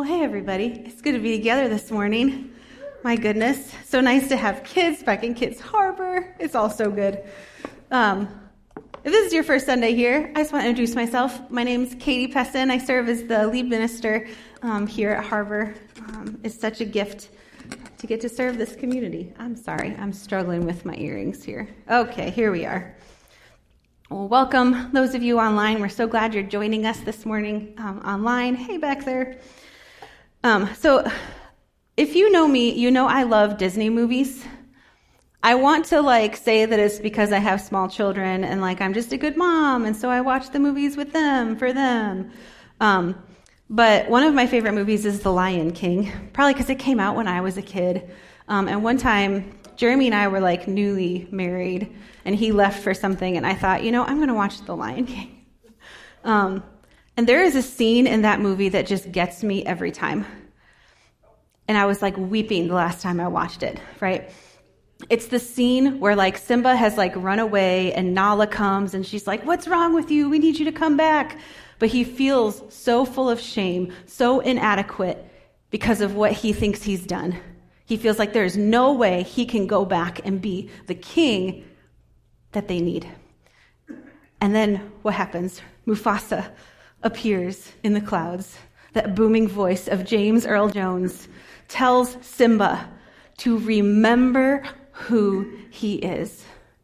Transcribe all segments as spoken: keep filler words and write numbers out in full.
hey everybody, it's good to be together this morning. My goodness, so nice to have kids back in Kids Harbor. It's all so good. Um, if this is your first Sunday here, I just want to introduce myself. My name's Katie Pessin. I serve as the lead minister um, here at Harbor. Um, it's such a gift to get to serve this community. I'm sorry, I'm struggling with my earrings here. Okay, here we are. Well, welcome those of you online. We're so glad you're joining us this morning um, online. Hey, back there. Um, so if you know me, you know I love Disney movies. I want to like say that it's because I have small children and like I'm just a good mom, and so I watch the movies with them for them. Um, but one of my favorite movies is The Lion King, probably because it came out when I was a kid. Um, and one time, Jeremy and I were like newly married, and he left for something, and I thought, you know, I'm going to watch The Lion King. Um, and there is a scene in that movie that just gets me every time. And I was like weeping the last time I watched it, right? It's the scene where like Simba has like run away and Nala comes and she's like, what's wrong with you? We need you to come back. But he feels so full of shame, so inadequate because of what he thinks he's done. He feels like there's no way he can go back and be the king that they need. And then what happens? Mufasa appears in the clouds. That booming voice of James Earl Jones tells Simba to remember who he is.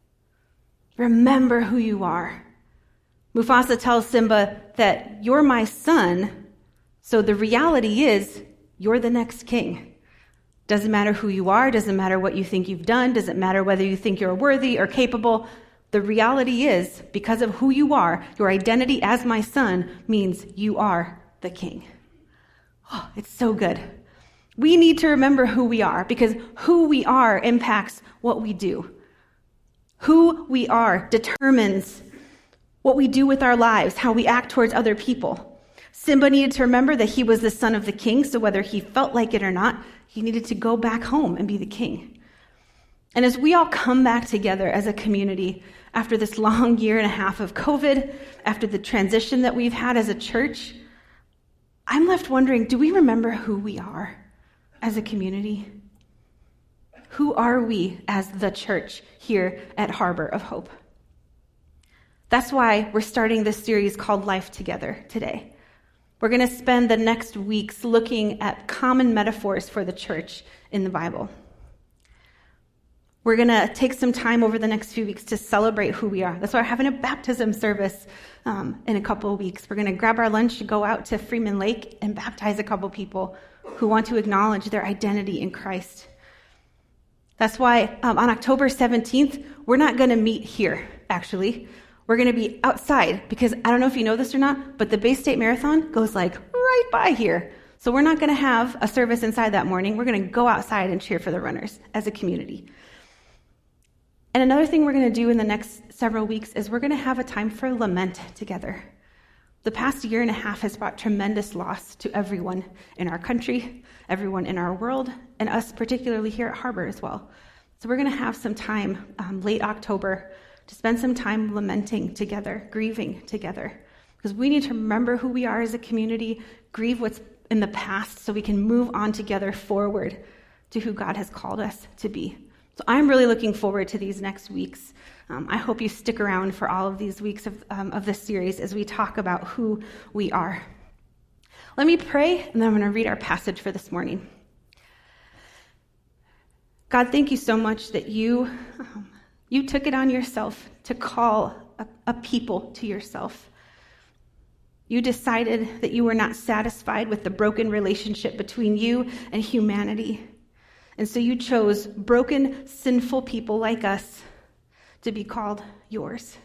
Remember who you are. Mufasa tells Simba that you're my son, so the reality is you're the next king. Doesn't matter who you are, doesn't matter what you think you've done, doesn't matter whether you think you're worthy or capable. The reality is, because of who you are, your identity as my son means you are the king. Oh, it's so good. We need to remember who we are because who we are impacts what we do. Who we are determines what we do with our lives, how we act towards other people. Simba needed to remember that he was the son of the king, so whether he felt like it or not, he needed to go back home and be the king. And as we all come back together as a community after this long year and a half of COVID, after the transition that we've had as a church, I'm left wondering, do we remember who we are as a community? Who are we as the church here at Harbor of Hope? That's why we're starting this series called Life Together today. We're going to spend the next weeks looking at common metaphors for the church in the Bible. We're going to take some time over the next few weeks to celebrate who we are. That's why we're having a baptism service um, in a couple of weeks. We're going to grab our lunch, go out to Freeman Lake, and baptize a couple people who want to acknowledge their identity in Christ. That's why um, on October seventeenth, we're not going to meet here, actually. We're going to be outside because I don't know if you know this or not, but the Bay State Marathon goes like right by here. So we're not going to have a service inside that morning. We're going to go outside and cheer for the runners as a community. And another thing we're going to do in the next several weeks is we're going to have a time for lament together. The past year and a half has brought tremendous loss to everyone in our country, everyone in our world, and us particularly here at Harbor as well. So we're going to have some time um, late October to spend some time lamenting together, grieving together, because we need to remember who we are as a community, grieve what's in the past so we can move on together forward to who God has called us to be. So I'm really looking forward to these next weeks. Um, I hope you stick around for all of these weeks of, um, of this series as we talk about who we are. Let me pray, and then I'm going to read our passage for this morning. God, thank you so much that you, um, you took it on yourself to call a, a people to yourself. You decided that you were not satisfied with the broken relationship between you and humanity. And so you chose broken, sinful people like us to be called yours.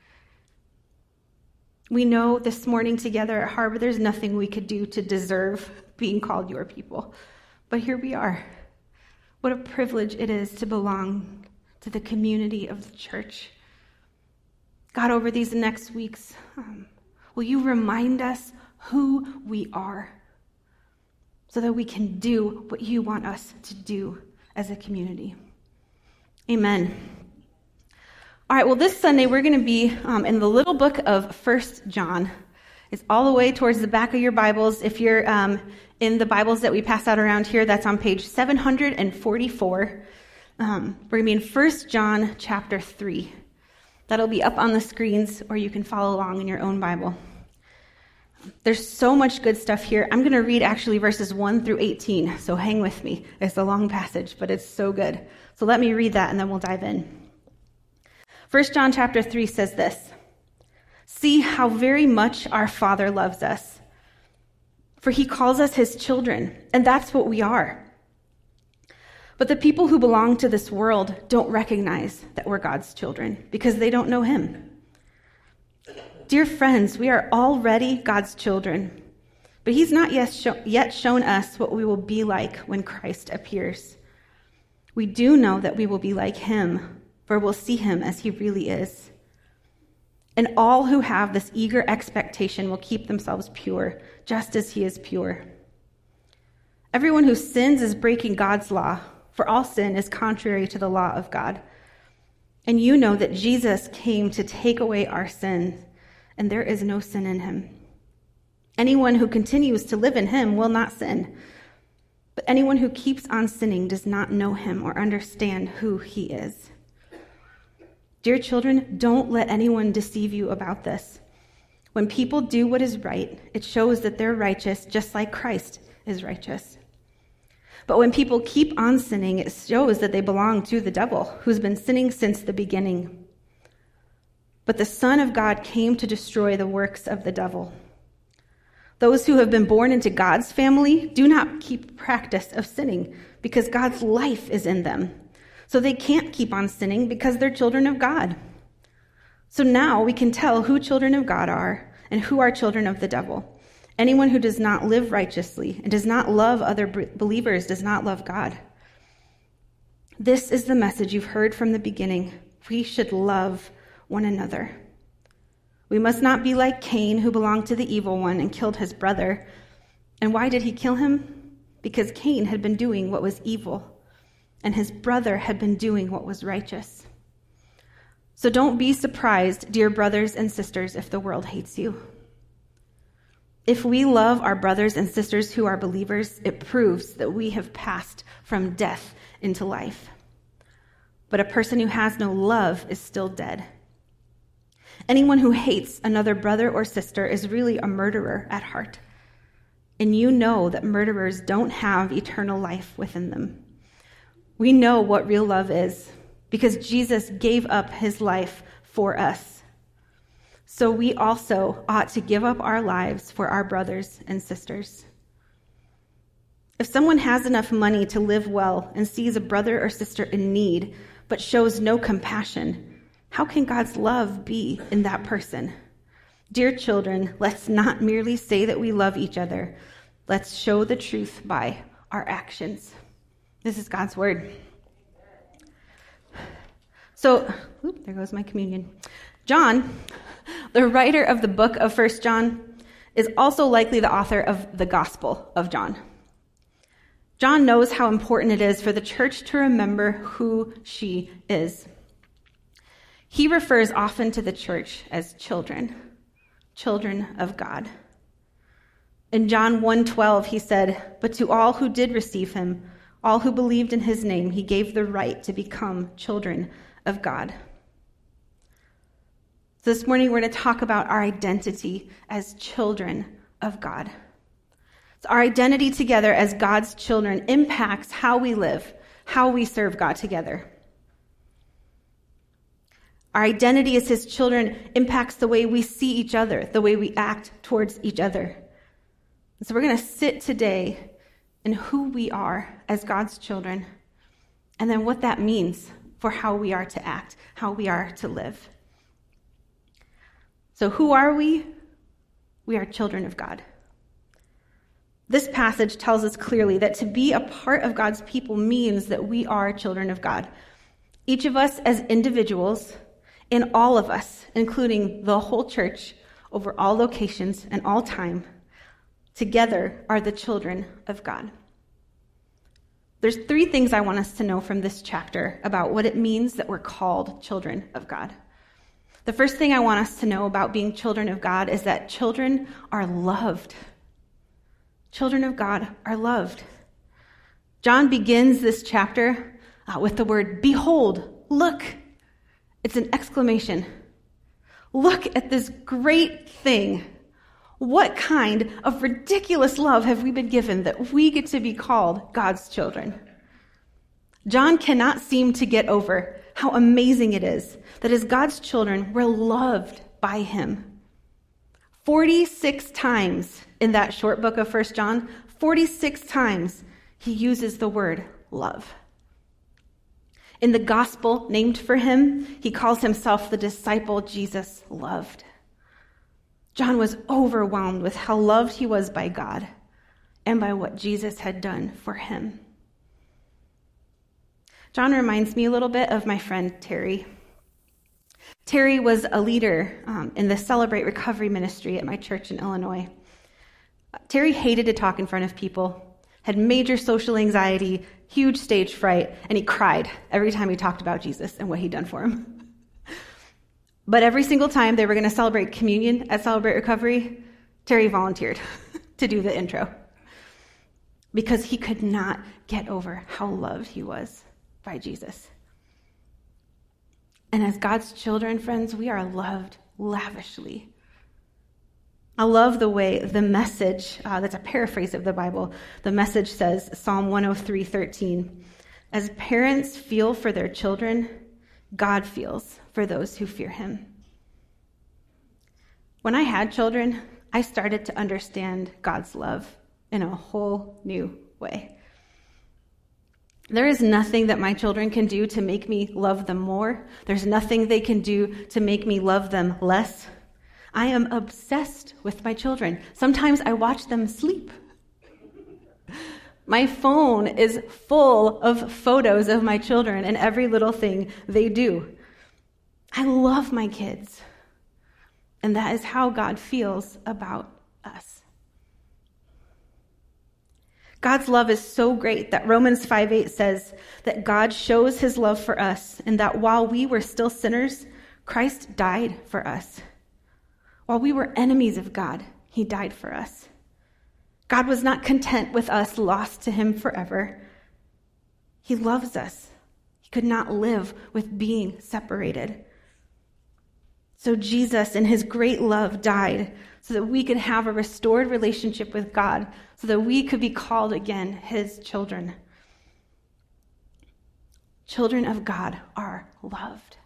We know this morning together at Harbor, there's nothing we could do to deserve being called your people. But here we are. What a privilege it is to belong to the community of the church. God, over these next weeks, um, will you remind us who we are so that we can do what you want us to do as a community. Amen. All right, well, this Sunday we're going to be um, in the little book of First John. It's all the way towards the back of your Bibles. If you're um, in the Bibles that we pass out around here, that's on page seven hundred forty-four. Um, we're going to be in First John chapter three. That'll be up on the screens, or you can follow along in your own Bible. There's so much good stuff here. I'm going to read actually verses one through eighteen, so hang with me. It's a long passage, but it's so good. So let me read that, and then we'll dive in. First John chapter three says this: "See how very much our Father loves us, for he calls us his children, and that's what we are. But the people who belong to this world don't recognize that we're God's children because they don't know him. Dear friends, we are already God's children, but he's not yet, show, yet shown us what we will be like when Christ appears. We do know that we will be like him, for we'll see him as he really is. And all who have this eager expectation will keep themselves pure, just as he is pure. Everyone who sins is breaking God's law, for all sin is contrary to the law of God. And you know that Jesus came to take away our sins, and there is no sin in him. Anyone who continues to live in him will not sin. But anyone who keeps on sinning does not know him or understand who he is. Dear children, don't let anyone deceive you about this. When people do what is right, it shows that they're righteous, just like Christ is righteous. But when people keep on sinning, it shows that they belong to the devil, who's been sinning since the beginning. But the Son of God came to destroy the works of the devil. Those who have been born into God's family do not keep practice of sinning because God's life is in them. So they can't keep on sinning because they're children of God. So now we can tell who children of God are and who are children of the devil. Anyone who does not live righteously and does not love other believers does not love God. This is the message you've heard from the beginning. We should love one another. We must not be like Cain, who belonged to the evil one and killed his brother. And why did he kill him? Because Cain had been doing what was evil, and his brother had been doing what was righteous. So don't be surprised, dear brothers and sisters, if the world hates you. If we love our brothers and sisters who are believers, it proves that we have passed from death into life. But a person who has no love is still dead. Anyone who hates another brother or sister is really a murderer at heart. And you know that murderers don't have eternal life within them. We know what real love is because Jesus gave up his life for us. So we also ought to give up our lives for our brothers and sisters. If someone has enough money to live well and sees a brother or sister in need, but shows no compassion, how can God's love be in that person? Dear children, let's not merely say that we love each other. Let's show the truth by our actions. This is God's word. So, whoop, there goes my communion. John, the writer of the book of First John, is also likely the author of the Gospel of John. John knows how important it is for the church to remember who she is. He refers often to the church as children, children of God. In John one twelve, he said, "But to all who did receive him, all who believed in his name, he gave the right to become children of God." So this morning, we're going to talk about our identity as children of God. So our identity together as God's children impacts how we live, how we serve God together. Our identity as his children impacts the way we see each other, the way we act towards each other. So we're going to sit today in who we are as God's children, and then what that means for how we are to act, how we are to live. So who are we? We are children of God. This passage tells us clearly that to be a part of God's people means that we are children of God. Each of us as individuals, and all of us, including the whole church, over all locations and all time, together are the children of God. There's three things I want us to know from this chapter about what it means that we're called children of God. The first thing I want us to know about being children of God is that children are loved. Children of God are loved. John begins this chapter uh, with the word, behold, look. It's an exclamation. Look at this great thing. What kind of ridiculous love have we been given that we get to be called God's children? John cannot seem to get over how amazing it is that as God's children, we're loved by him. forty-six times in that short book of First John, forty-six times he uses the word love. In the gospel named for him, he calls himself the disciple Jesus loved. John was overwhelmed with how loved he was by God and by what Jesus had done for him. John reminds me a little bit of my friend Terry. Terry was a leader um, in the Celebrate Recovery ministry at my church in Illinois. Terry hated to talk in front of people, had major social anxiety, huge stage fright, and he cried every time he talked about Jesus and what he'd done for him. But every single time they were going to celebrate communion at Celebrate Recovery, Terry volunteered to do the intro because he could not get over how loved he was by Jesus. And as God's children, friends, we are loved lavishly. I love the way the Message, uh, that's a paraphrase of the Bible, the Message says, Psalm one oh three thirteen, as parents feel for their children, God feels for those who fear him. When I had children, I started to understand God's love in a whole new way. There is nothing that my children can do to make me love them more. There's nothing they can do to make me love them less. I am obsessed with my children. Sometimes I watch them sleep. My phone is full of photos of my children and every little thing they do. I love my kids. And that is how God feels about us. God's love is so great that Romans five eight says that God shows his love for us and that while we were still sinners, Christ died for us. While we were enemies of God, he died for us. God was not content with us lost to him forever. He loves us. He could not live with being separated. So Jesus, in his great love, died so that we could have a restored relationship with God, so that we could be called again his children. Children of God are loved.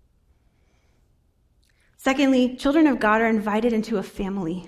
Secondly, children of God are invited into a family.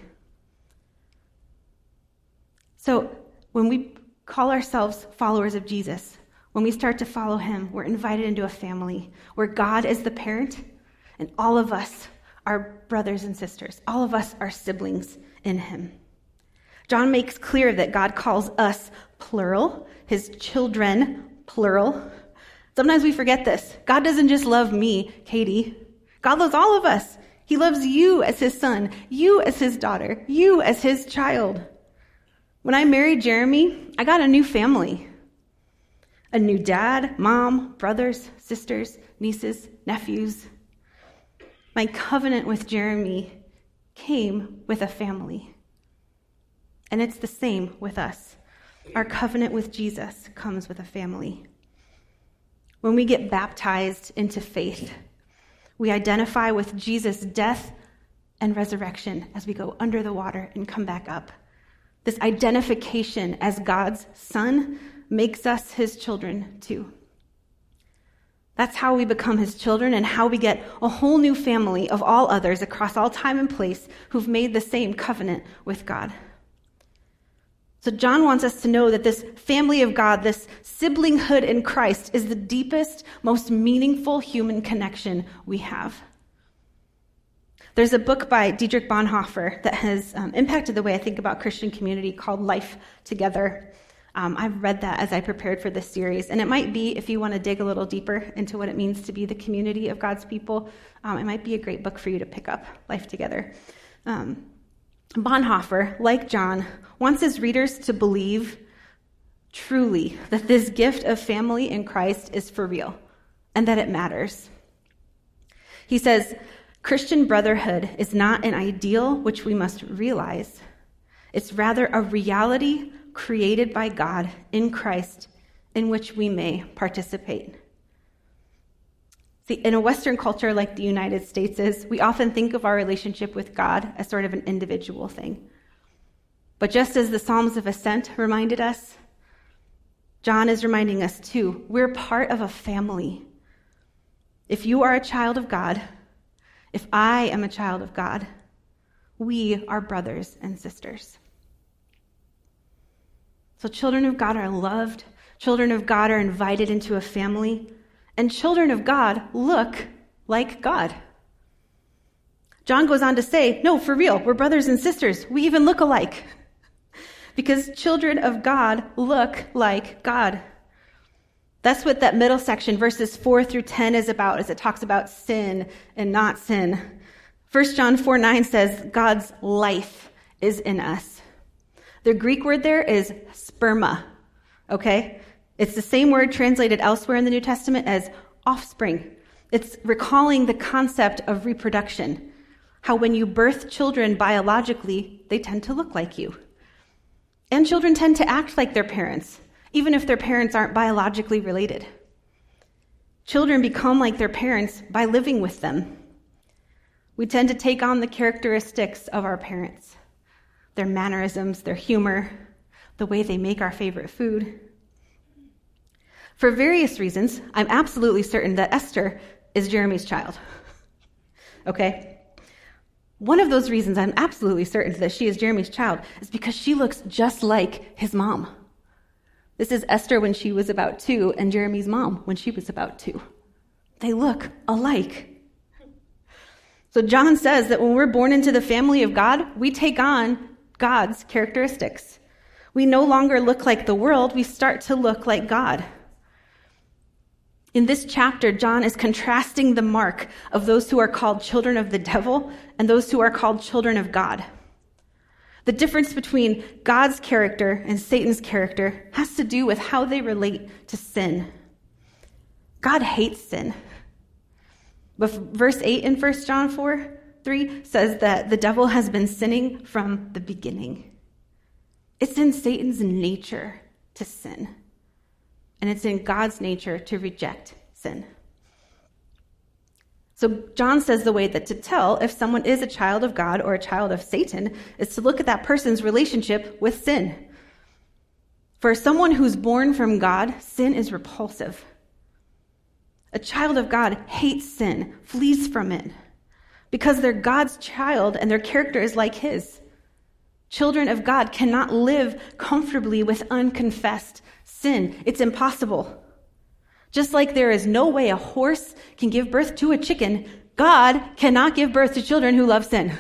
So when we call ourselves followers of Jesus, when we start to follow him, we're invited into a family where God is the parent and all of us are brothers and sisters. All of us are siblings in him. John makes clear that God calls us plural, his children plural. Sometimes we forget this. God doesn't just love me, Katie. God loves all of us. He loves you as his son, you as his daughter, you as his child. When I married Jeremy, I got a new family. A new dad, mom, brothers, sisters, nieces, nephews. My covenant with Jeremy came with a family. And it's the same with us. Our covenant with Jesus comes with a family. When we get baptized into faith, we identify with Jesus' death and resurrection as we go under the water and come back up. This identification as God's son makes us his children too. That's how we become his children and how we get a whole new family of all others across all time and place who've made the same covenant with God. So John wants us to know that this family of God, this siblinghood in Christ, is the deepest, most meaningful human connection we have. There's a book by Dietrich Bonhoeffer that has um, impacted the way I think about Christian community called Life Together. Um, I've read that as I prepared for this series, and it might be, if you want to dig a little deeper into what it means to be the community of God's people, um, it might be a great book for you to pick up, Life Together. Um, Bonhoeffer, like John, wants his readers to believe truly that this gift of family in Christ is for real and that it matters. He says, Christian brotherhood is not an ideal which we must realize. It's rather a reality created by God in Christ in which we may participate. See, in a Western culture like the United States is, we often think of our relationship with God as sort of an individual thing. But just as the Psalms of Ascent reminded us, John is reminding us too, we're part of a family. If you are a child of God, if I am a child of God, we are brothers and sisters. So children of God are loved, children of God are invited into a family, and children of God look like God. John goes on to say, no, for real, we're brothers and sisters. We even look alike. Because children of God look like God. That's what that middle section, verses four through ten, is about, as it talks about sin and not sin. First John four nine says, God's life is in us. The Greek word there is sperma, okay? It's the same word translated elsewhere in the New Testament as offspring. It's recalling the concept of reproduction, how when you birth children biologically, they tend to look like you. And children tend to act like their parents, even if their parents aren't biologically related. Children become like their parents by living with them. We tend to take on the characteristics of our parents, their mannerisms, their humor, the way they make our favorite food. For various reasons, I'm absolutely certain that Esther is Jeremy's child. Okay? One of those reasons I'm absolutely certain that she is Jeremy's child is because she looks just like his mom. This is Esther when she was about two and Jeremy's mom when she was about two. They look alike. So John says that when we're born into the family of God, we take on God's characteristics. We no longer look like the world, we start to look like God. In this chapter, John is contrasting the mark of those who are called children of the devil and those who are called children of God. The difference between God's character and Satan's character has to do with how they relate to sin. God hates sin. But verse eight in First John four three says that the devil has been sinning from the beginning. It's in Satan's nature to sin. And it's in God's nature to reject sin. So John says the way that to tell if someone is a child of God or a child of Satan is to look at that person's relationship with sin. For someone who's born from God, sin is repulsive. A child of God hates sin, flees from it, because they're God's child and their character is like his. Children of God cannot live comfortably with unconfessed sin. It's impossible. Just like there is no way a horse can give birth to a chicken, God cannot give birth to children who love sin.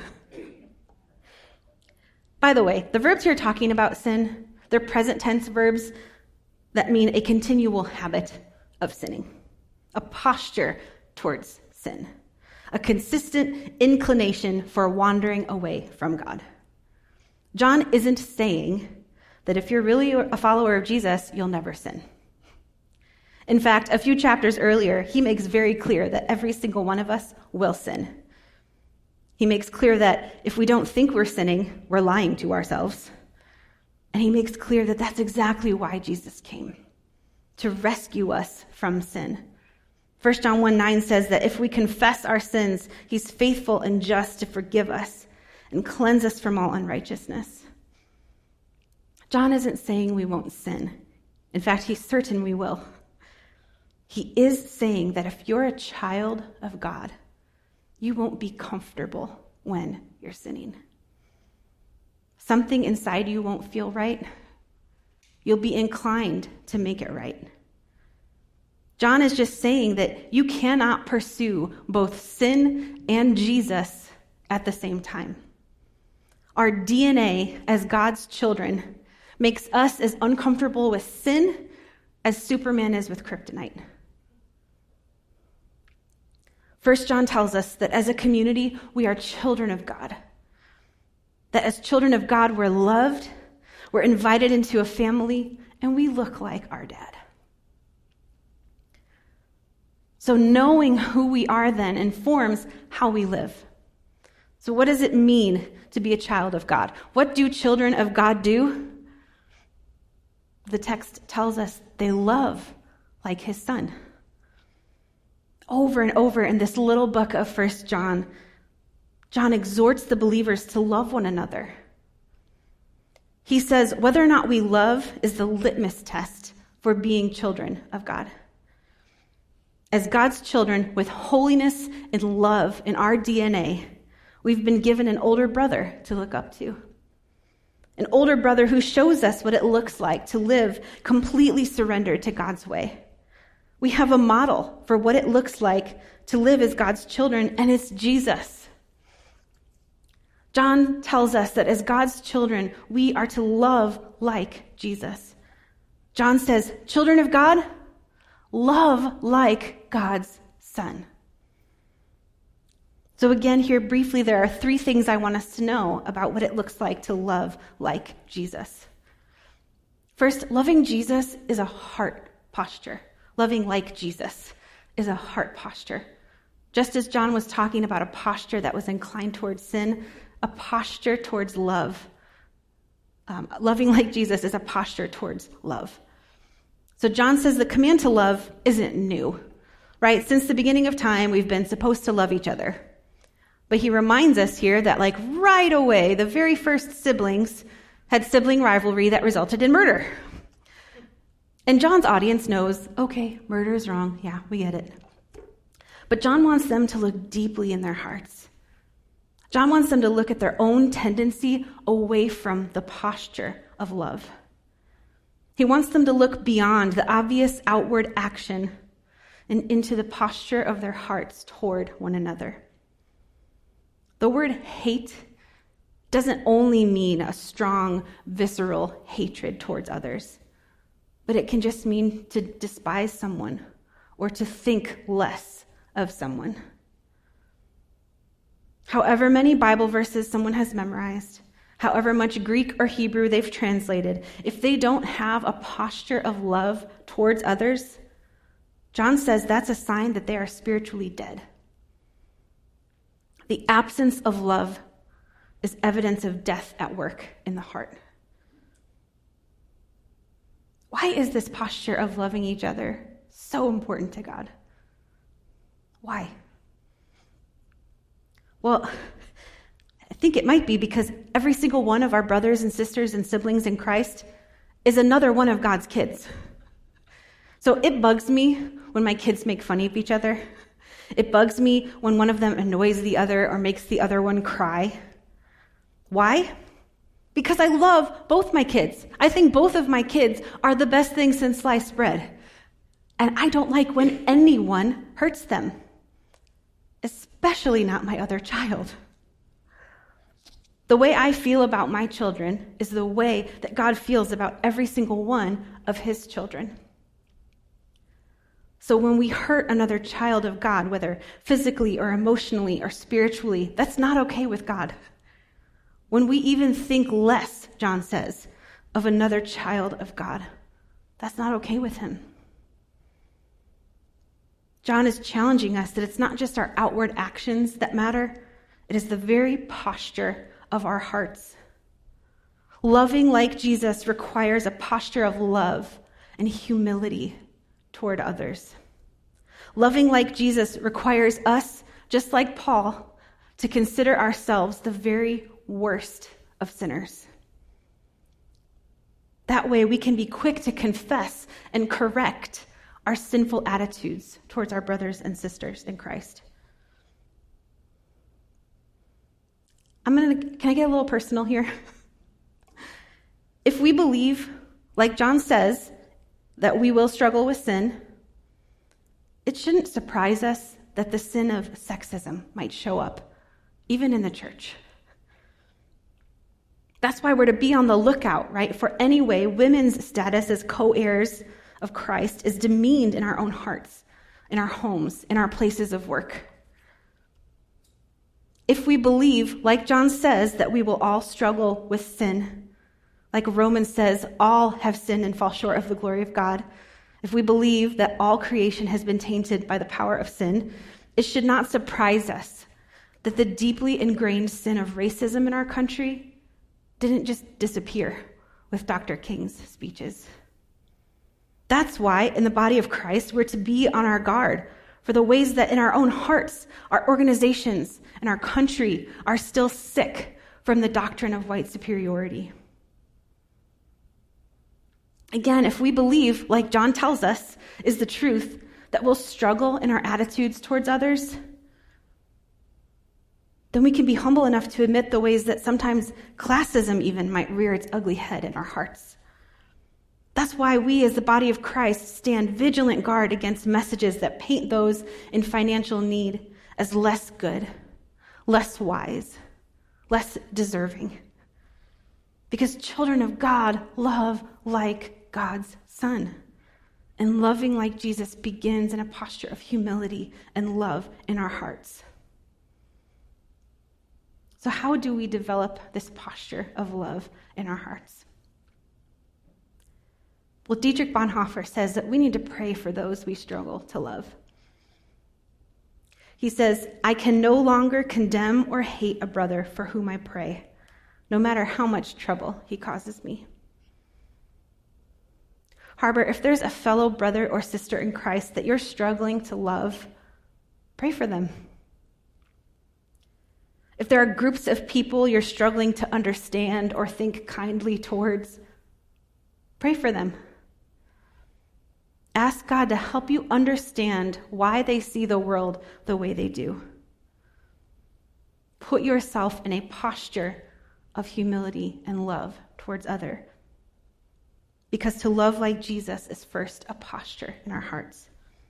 By the way, the verbs here talking about sin, they're present tense verbs that mean a continual habit of sinning, a posture towards sin, a consistent inclination for wandering away from God. John isn't saying that if you're really a follower of Jesus, you'll never sin. In fact, a few chapters earlier, he makes very clear that every single one of us will sin. He makes clear that if we don't think we're sinning, we're lying to ourselves. And he makes clear that that's exactly why Jesus came, to rescue us from sin. First John one nine says that if we confess our sins, he's faithful and just to forgive us and cleanse us from all unrighteousness. John isn't saying we won't sin. In fact, he's certain we will. He is saying that if you're a child of God, you won't be comfortable when you're sinning. Something inside you won't feel right. You'll be inclined to make it right. John is just saying that you cannot pursue both sin and Jesus at the same time. Our D N A as God's children makes us as uncomfortable with sin as Superman is with kryptonite. First John tells us that as a community, we are children of God. That as children of God, we're loved, we're invited into a family, and we look like our dad. So knowing who we are then informs how we live. So what does it mean to be a child of God? What do children of God do? The text tells us they love like his son. Over and over in this little book of First John, John exhorts the believers to love one another. He says whether or not we love is the litmus test for being children of God. As God's children with holiness and love in our D N A, we've been given an older brother to look up to. An older brother who shows us what it looks like to live completely surrendered to God's way. We have a model for what it looks like to live as God's children, and it's Jesus. John tells us that as God's children, we are to love like Jesus. John says, children of God, love like God's son. So again, here briefly, there are three things I want us to know about what it looks like to love like Jesus. First, loving Jesus is a heart posture. Loving like Jesus is a heart posture. Just as John was talking about a posture that was inclined towards sin, a posture towards love. Um, loving like Jesus is a posture towards love. So John says the command to love isn't new, right? Since the beginning of time, we've been supposed to love each other. But he reminds us here that like right away, the very first siblings had sibling rivalry that resulted in murder. And John's audience knows, okay, murder is wrong. Yeah, we get it. But John wants them to look deeply in their hearts. John wants them to look at their own tendency away from the posture of love. He wants them to look beyond the obvious outward action and into the posture of their hearts toward one another. The word hate doesn't only mean a strong, visceral hatred towards others, but it can just mean to despise someone or to think less of someone. However many Bible verses someone has memorized, however much Greek or Hebrew they've translated, if they don't have a posture of love towards others, John says that's a sign that they are spiritually dead. The absence of love is evidence of death at work in the heart. Why is this posture of loving each other so important to God? Why? Well, I think it might be because every single one of our brothers and sisters and siblings in Christ is another one of God's kids. So it bugs me when my kids make fun of each other. It bugs me when one of them annoys the other or makes the other one cry. Why? Because I love both my kids. I think both of my kids are the best thing since sliced bread. And I don't like when anyone hurts them, especially not my other child. The way I feel about my children is the way that God feels about every single one of his children. So when we hurt another child of God, whether physically or emotionally or spiritually, that's not okay with God. When we even think less, John says, of another child of God, that's not okay with him. John is challenging us that it's not just our outward actions that matter, it is the very posture of our hearts. Loving like Jesus requires a posture of love and humility toward others. Loving like Jesus requires us, just like Paul, to consider ourselves the very worst of sinners. That way we can be quick to confess and correct our sinful attitudes towards our brothers and sisters in Christ. I'm gonna, can I get a little personal here? If we believe, like John says, that we will struggle with sin, it shouldn't surprise us that the sin of sexism might show up, even in the church. That's why we're to be on the lookout, right, for any way women's status as co-heirs of Christ is demeaned in our own hearts, in our homes, in our places of work. If we believe, like John says, that we will all struggle with sin, like Romans says, all have sinned and fall short of the glory of God. if we believe that all creation has been tainted by the power of sin, it should not surprise us that the deeply ingrained sin of racism in our country didn't just disappear with Doctor King's speeches. That's why, in the body of Christ, we're to be on our guard for the ways that in our own hearts, our organizations, and our country are still sick from the doctrine of white superiority. Again, if we believe, like John tells us, is the truth, that we'll struggle in our attitudes towards others, then we can be humble enough to admit the ways that sometimes classism even might rear its ugly head in our hearts. That's why we, as the body of Christ, stand vigilant guard against messages that paint those in financial need as less good, less wise, less deserving. Because children of God love like God's Son. And loving like Jesus begins in a posture of humility and love in our hearts. So how do we develop this posture of love in our hearts? Well, Dietrich Bonhoeffer says that we need to pray for those we struggle to love. He says, I can no longer condemn or hate a brother for whom I pray, no matter how much trouble he causes me. Harbor, if there's a fellow brother or sister in Christ that you're struggling to love, pray for them. If there are groups of people you're struggling to understand or think kindly towards, pray for them. Ask God to help you understand why they see the world the way they do. Put yourself in a posture of humility and love towards others. Because to love like Jesus is first a posture in our hearts.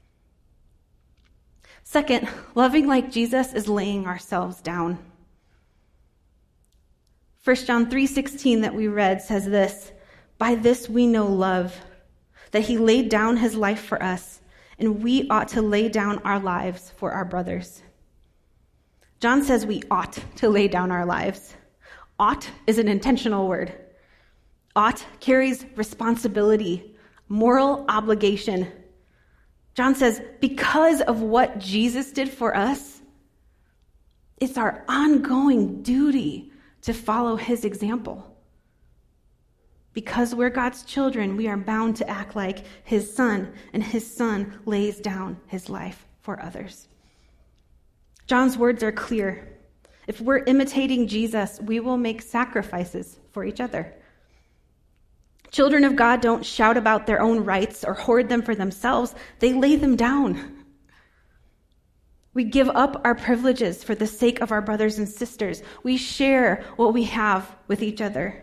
Second, loving like Jesus is laying ourselves down. First John three sixteen that we read says this, by this we know love, that he laid down his life for us, and we ought to lay down our lives for our brothers. John says we ought to lay down our lives. Ought is an intentional word. Ought carries responsibility, moral obligation. John says, because of what Jesus did for us, it's our ongoing duty to follow his example. Because we're God's children, we are bound to act like his son, and his son lays down his life for others. John's words are clear. If we're imitating Jesus, we will make sacrifices for each other. Children of God don't shout about their own rights or hoard them for themselves. They lay them down. We give up our privileges for the sake of our brothers and sisters. We share what we have with each other.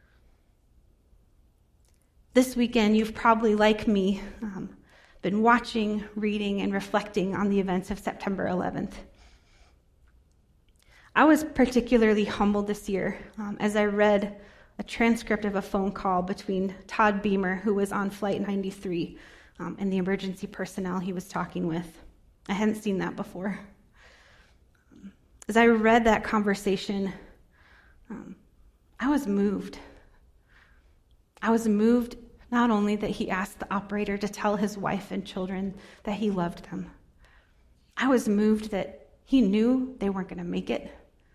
This weekend, you've probably, like me, um, been watching, reading, and reflecting on the events of September eleventh. I was particularly humbled this year um, as I read a transcript of a phone call between Todd Beamer, who was on Flight ninety-three, um, and the emergency personnel he was talking with. I hadn't seen that before. As I read that conversation, um, I was moved. I was moved not only that he asked the operator to tell his wife and children that he loved them. I was moved that he knew they weren't going to make it.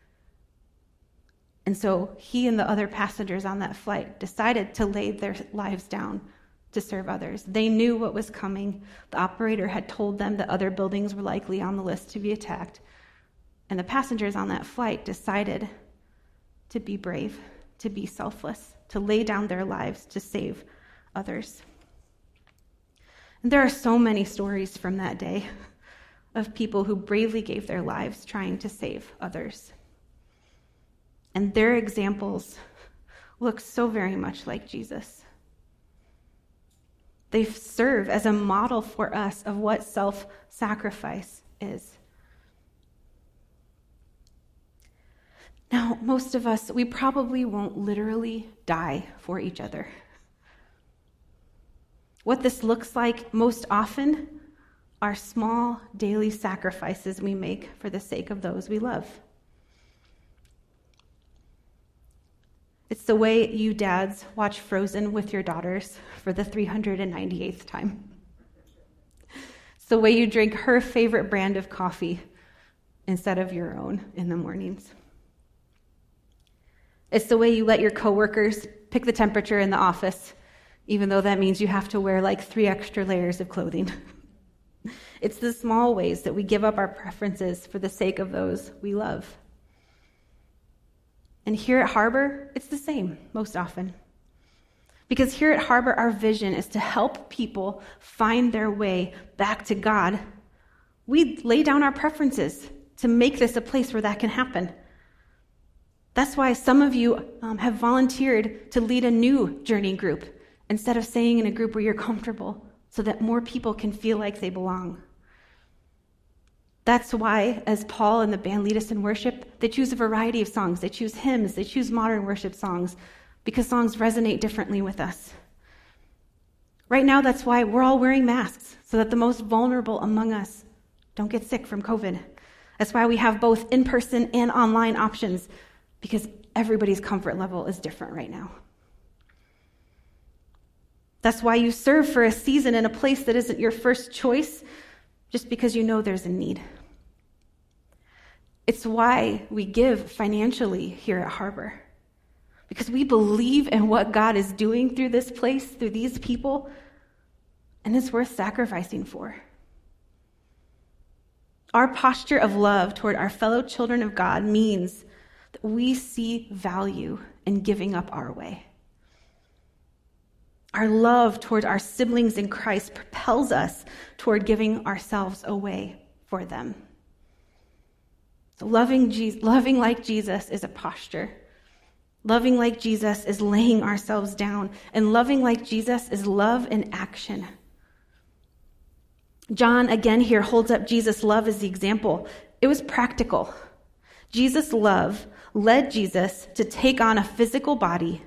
And so he and the other passengers on that flight decided to lay their lives down to serve others. They knew what was coming. The operator had told them that other buildings were likely on the list to be attacked. And the passengers on that flight decided to be brave, to be selfless, to lay down their lives to save others. And there are so many stories from that day of people who bravely gave their lives trying to save others. And their examples look so very much like Jesus. They serve as a model for us of what self-sacrifice is. Now, most of us, we probably won't literally die for each other. What this looks like most often are small daily sacrifices we make for the sake of those we love. It's the way you dads watch Frozen with your daughters for the three hundred ninety-eighth time. the way you drink her favorite brand of coffee instead of your own in the mornings. It's the way you let your coworkers pick the temperature in the office, even though that means you have to wear like three extra layers of clothing. It's the small ways that we give up our preferences for the sake of those we love. And here at Harbor, it's the same most often. Because here at Harbor, our vision is to help people find their way back to God. We lay down our preferences to make this a place where that can happen. That's why some of you um, have volunteered to lead a new journey group instead of staying in a group where you're comfortable, so that more people can feel like they belong. That's why, as Paul and the band lead us in worship, they choose a variety of songs. They choose hymns, they choose modern worship songs, because songs resonate differently with us. Right now, that's why we're all wearing masks, so that the most vulnerable among us don't get sick from COVID. That's why we have both in-person and online options, because everybody's comfort level is different right now. That's why you serve for a season in a place that isn't your first choice, just because you know there's a need. It's why we give financially here at Harbor, because we believe in what God is doing through this place, through these people, and it's worth sacrificing for. Our posture of love toward our fellow children of God means that we see value in giving up our way. Our love toward our siblings in Christ propels us toward giving ourselves away for them. So loving, Je- loving like Jesus is a posture. Loving like Jesus is laying ourselves down. And loving like Jesus is love in action. John, again here, holds up Jesus' love as the example. It was practical. Jesus' love led Jesus to take on a physical body.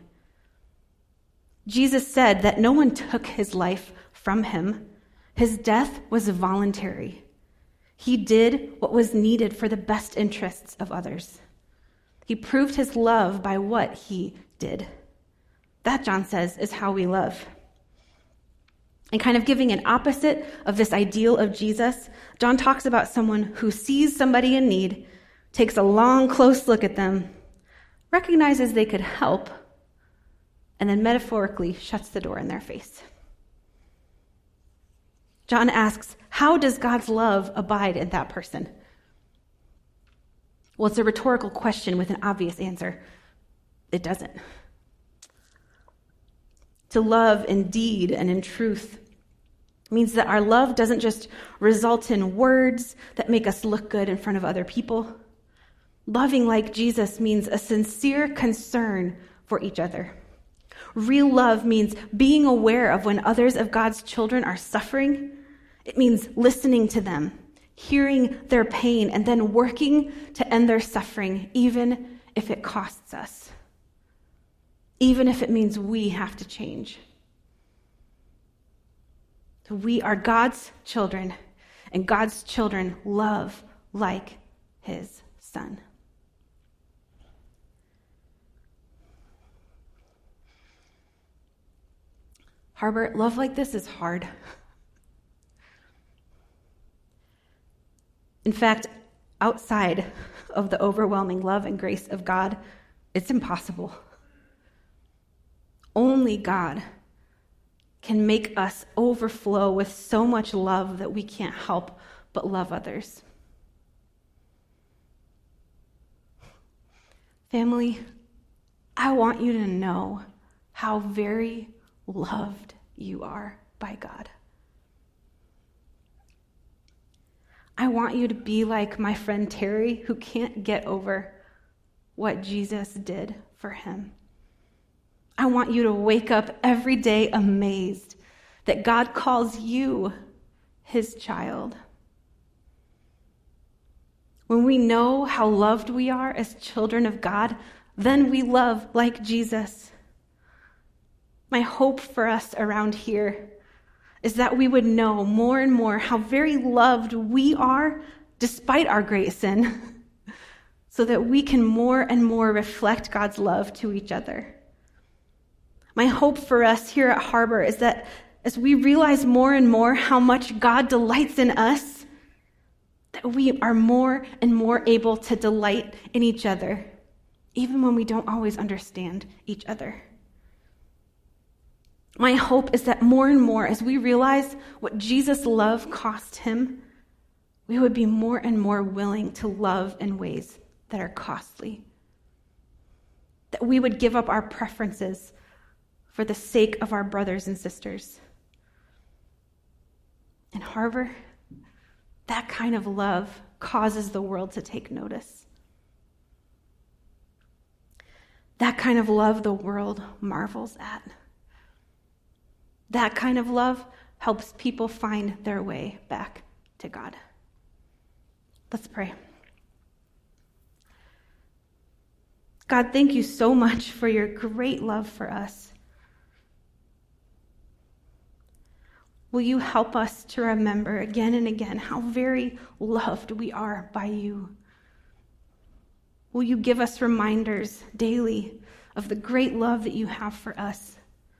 Jesus said that no one took his life from him. His death was voluntary. He did what was needed for the best interests of others. He proved his love by what he did. That, John says, is how we love. And kind of giving an opposite of this ideal of Jesus, John talks about someone who sees somebody in need, takes a long, close look at them, recognizes they could help, and then metaphorically shuts the door in their face. John asks, how does God's love abide in that person? Well, it's a rhetorical question with an obvious answer. It doesn't. To love in deed and in truth means that our love doesn't just result in words that make us look good in front of other people. Loving like Jesus means a sincere concern for each other. Real love means being aware of when others of God's children are suffering. It means listening to them, hearing their pain, and then working to end their suffering, even if it costs us, even if it means we have to change. So we are God's children, and God's children love like his Son. Harbor, love like this is hard. In fact, outside of the overwhelming love and grace of God, it's impossible. Only God can make us overflow with so much love that we can't help but love others. Family, I want you to know how very loved you are by God. I want you to be like my friend Terry, who can't get over what Jesus did for him. I want you to wake up every day amazed that God calls you his child. When we know how loved we are as children of God, then we love like Jesus. My hope for us around here is that we would know more and more how very loved we are despite our great sin, so that we can more and more reflect God's love to each other. My hope for us here at Harbor is that as we realize more and more how much God delights in us, that we are more and more able to delight in each other, even when we don't always understand each other. My hope is that more and more, as we realize what Jesus' love cost him, we would be more and more willing to love in ways that are costly. That we would give up our preferences for the sake of our brothers and sisters. In Harbor, that kind of love causes the world to take notice. That kind of love the world marvels at. That kind of love helps people find their way back to God. Let's pray. God, thank you so much for your great love for us. Will you help us to remember again and again how very loved we are by you? Will you give us reminders daily of the great love that you have for us?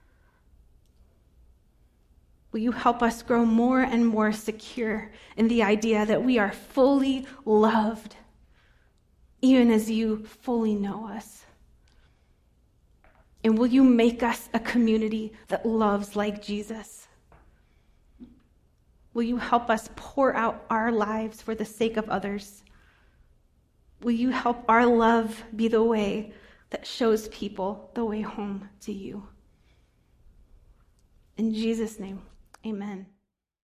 Will you help us grow more and more secure in the idea that we are fully loved, even as you fully know us? And will you make us a community that loves like Jesus? Will you help us pour out our lives for the sake of others? Will you help our love be the way that shows people the way home to you? In Jesus' name, amen.